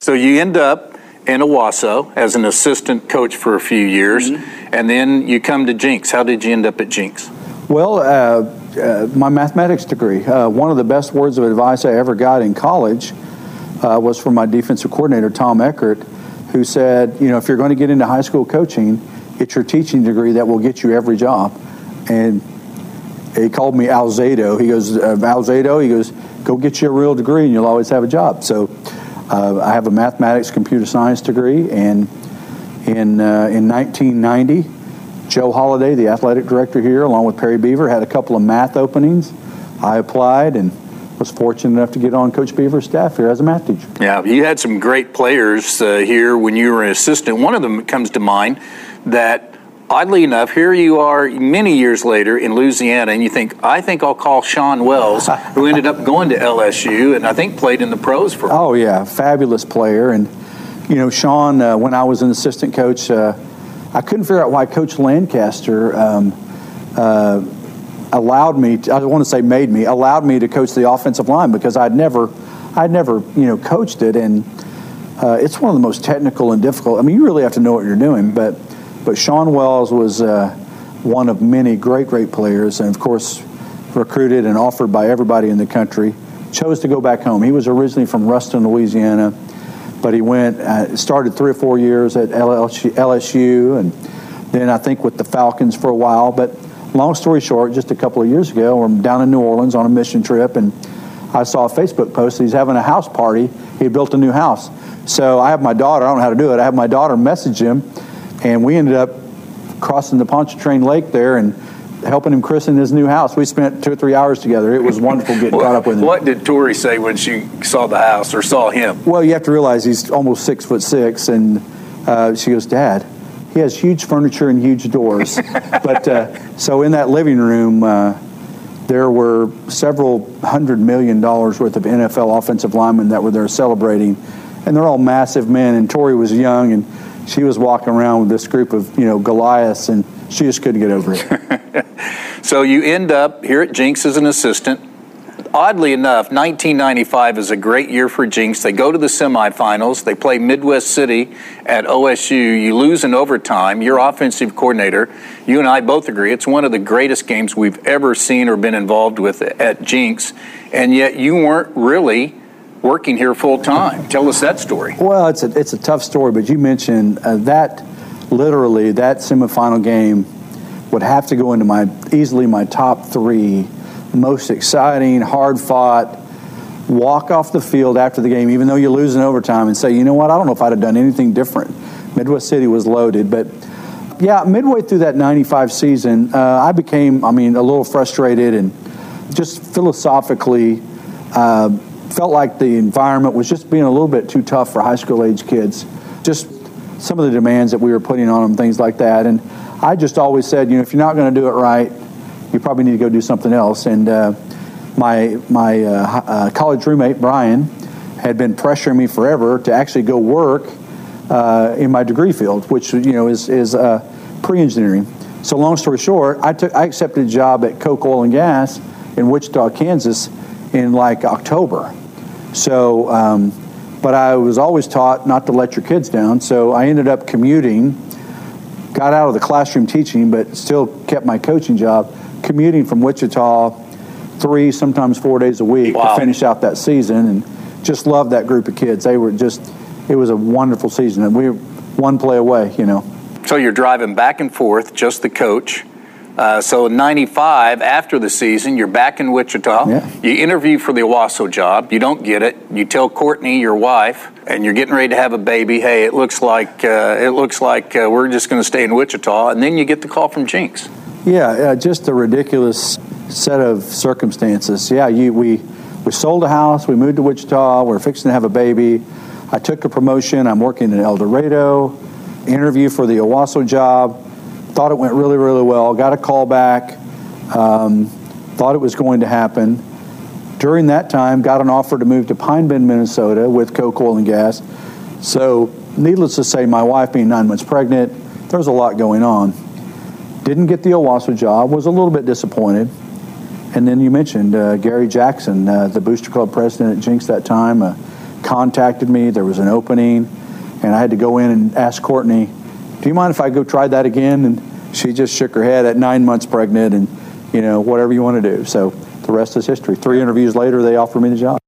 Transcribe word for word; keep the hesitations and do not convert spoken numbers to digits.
So you end up in Owasso as an assistant coach for a few years, mm-hmm. and then you come to Jenks. How did you end up at Jenks? Well, uh, uh, my mathematics degree. Uh, one of the best words of advice I ever got in college uh, was from my defensive coordinator, Tom Eckert, who said, you know, if you're going to get into high school coaching, it's your teaching degree that will get you every job. And he called me Alzado. He goes, uh, Alzado, he goes, go get you a real degree and you'll always have a job. So uh, I have a mathematics, computer science degree, and in uh, in nineteen ninety, Joe Holliday, the athletic director here, along with Perry Beaver, had a couple of math openings. I applied and was fortunate enough to get on Coach Beaver's staff here as a math teacher. Yeah, you had some great players uh, here when you were an assistant. One of them comes to mind that, oddly enough, here you are many years later in Louisiana, and you think, I think I'll call Sean Wells, who ended up going to L S U and I think played in the pros for him. Oh, yeah, fabulous player. And, you know, Sean, uh, when I was an assistant coach, uh, I couldn't figure out why Coach Lancaster um, uh, allowed me, to, I want to say made me, allowed me to coach the offensive line, because I'd never, I'd never, you know, coached it. And uh, it's one of the most technical and difficult. I mean, you really have to know what you're doing, but But Sean Wells was uh, one of many great, great players, and of course recruited and offered by everybody in the country. Chose to go back home. He was originally from Ruston, Louisiana, but he went, uh, started three or four years at L S U, and then I think with the Falcons for a while. But long story short, just a couple of years ago, I'm down in New Orleans on a mission trip, and I saw a Facebook post that he's having a house party. He built a new house. So I have my daughter, I don't know how to do it, I have my daughter message him, and we ended up crossing the Pontchartrain Lake there and helping him christen his new house. We spent two or three hours together. It was wonderful getting what, caught up with him. What did Tori say when she saw the house or saw him? Well, you have to realize he's almost six foot six, and uh, she goes, Dad, he has huge furniture and huge doors. But uh, so in that living room, uh, there were several hundred million dollars worth of N F L offensive linemen that were there celebrating, and they're all massive men. And Tori was young, and she was walking around with this group of, you know, Goliaths, and she just couldn't get over it. So you end up here at Jenks as an assistant. Oddly enough, nineteen ninety-five is a great year for Jenks. They go to the semifinals. They play Midwest City at O S U. You lose in overtime. Your offensive coordinator, you and I both agree, it's one of the greatest games we've ever seen or been involved with at Jenks, and yet you weren't really working here full time. Tell us that story. Well, it's a it's a tough story, but you mentioned uh, that literally that semifinal game would have to go into my easily my top three most exciting, hard fought. Walk off the field after the game, even though you lose in overtime, and say, you know what? I don't know if I'd have done anything different. Midwest City was loaded, but yeah, midway through that ninety-five season, uh, I became, I mean, a little frustrated and just philosophically. Uh, felt like the environment was just being a little bit too tough for high school age kids. Just some of the demands that we were putting on them, things like that. And I just always said, you know, if you're not going to do it right, you probably need to go do something else. And uh, my my uh, uh, college roommate, Brian, had been pressuring me forever to actually go work uh, in my degree field, which, you know, is, is uh, pre-engineering. So long story short, I took I accepted a job at Koch Oil and Gas in Wichita, Kansas in like October. So, um, but I was always taught not to let your kids down. So I ended up commuting, got out of the classroom teaching, but still kept my coaching job, commuting from Wichita three, sometimes four days a week wow. to finish out that season, and just loved that group of kids. They were just, it was a wonderful season, and we were one play away, you know. So you're driving back and forth, just the coach. Uh, so in ninety-five, after the season, you're back in Wichita. Yeah. You interview for the Owasso job. You don't get it. You tell Courtney, your wife, and you're getting ready to have a baby. Hey, it looks like uh, it looks like uh, we're just going to stay in Wichita. And then you get the call from Jenks. Yeah, uh, just a ridiculous set of circumstances. Yeah, you, we we sold a house. We moved to Wichita. We're fixing to have a baby. I took a promotion. I'm working in El Dorado. Interview for the Owasso job. Thought it went really, really well. Got a call back. Um, thought it was going to happen. During that time, got an offer to move to Pine Bend, Minnesota with Koch Oil and Gas. So, needless to say, my wife being nine months pregnant, there was a lot going on. Didn't get the Owasso job. Was a little bit disappointed. And then you mentioned uh, Gary Jackson, uh, the Booster Club president at Jenks that time, a contacted me. There was an opening, and I had to go in and ask Courtney, do you mind if I go try that again? And she just shook her head at nine months pregnant and, you know, whatever you want to do. So the rest is history. Three interviews later, they offered me the job.